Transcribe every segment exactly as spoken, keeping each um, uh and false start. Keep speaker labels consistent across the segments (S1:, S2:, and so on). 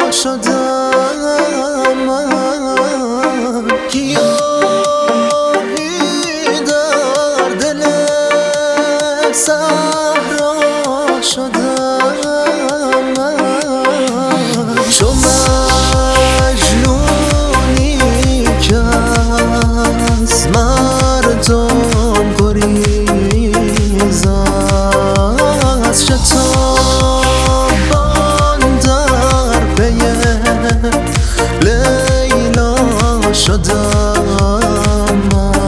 S1: شدم من، گیاهی در دل صحرا شدم من، چو مجنونی که از مردم گریز از شتابان در پی لیلا شدم من.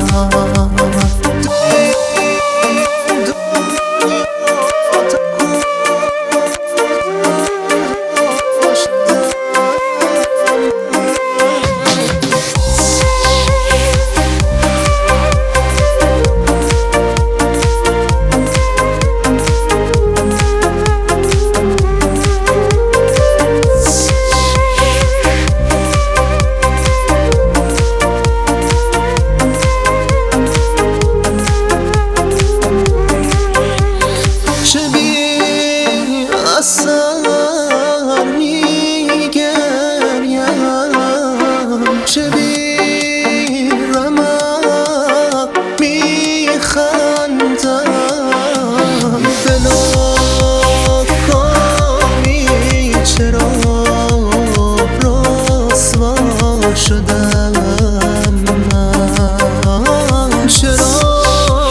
S1: سر میگریم چه بی رمق میخندم، به ناکامی چرا رسوا شدم من، چرا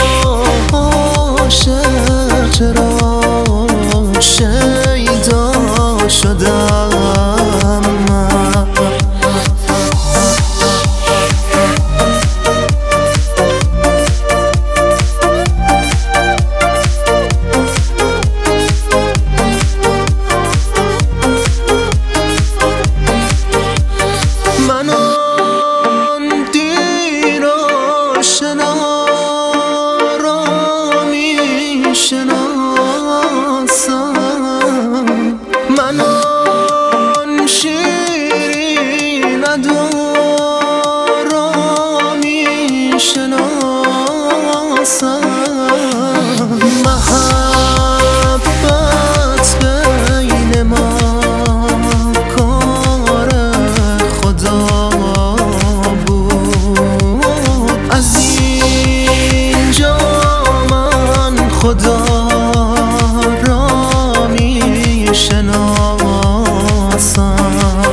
S1: عاشق چرا شیدا شدم من. من آن دیر آشنا را میشناسم، من آن شیرین ادا را میشناسم، محبت بین ما کار خدا بود، از اینجا من خدا را میشناسم.